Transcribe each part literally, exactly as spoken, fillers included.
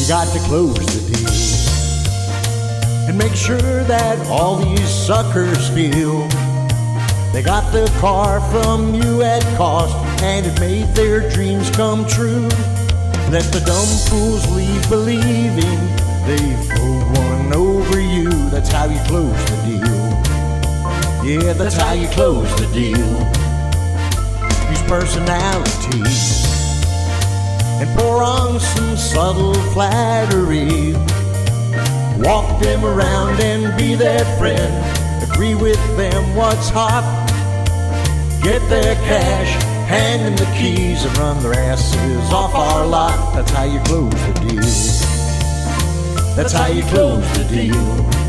You got to close the deal and make sure that all these suckers feel they got the car from you at cost and it made their dreams come true. Let the dumb fools leave believing they've pulled one over you. That's how you close the deal. Yeah, that's how you close the deal. Use personality and pour on some subtle flattery. Walk them around and be their friend. Agree with them what's hot. Get their cash, hand them the keys, and run their asses off our lot. That's how you close the deal. That's how you close the deal.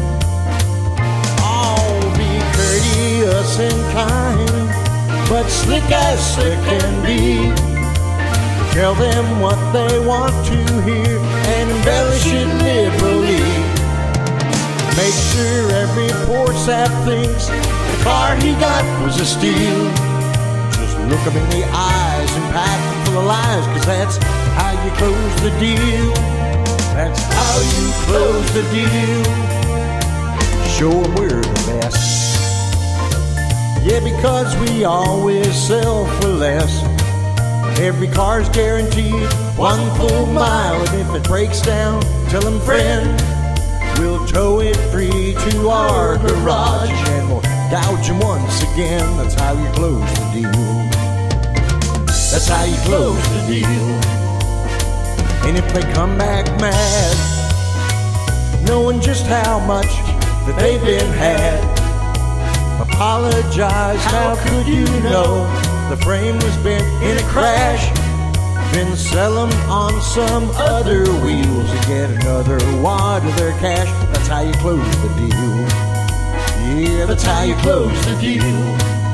Oh, be courteous and kind, but slick as slick can be. Tell them what they want to hear and embellish it liberally. Make sure every poor sap thinks the car he got was a steal. Just look him in the eyes and pack him full of lies, cause that's how you close the deal. That's how you close the deal. Show them we're the best. Yeah, because we always sell for less. Every car's guaranteed one full mile, and if it breaks down, tell them, friend, we'll tow it free to our garage, and we'll gouge them once again. That's how you close the deal. That's how you close the deal. And if they come back mad, knowing just how much that they've been had, apologize, how could you know the frame was bent in a crash? Then sell them on some other wheels and get another wad of their cash. That's how you close the deal. Yeah, that's how you close the deal.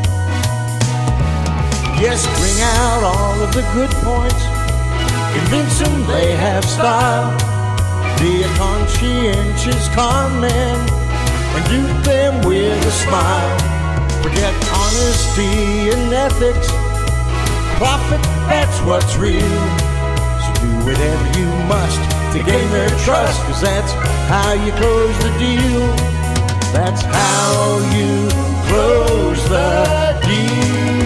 Yes, bring out all of the good points, convince them they have style. Be a conscientious con man and do them with a smile. Forget honesty and ethics, profit, that's what's real. So do whatever you must to gain their trust, cause that's how you close the deal. That's how you close the deal.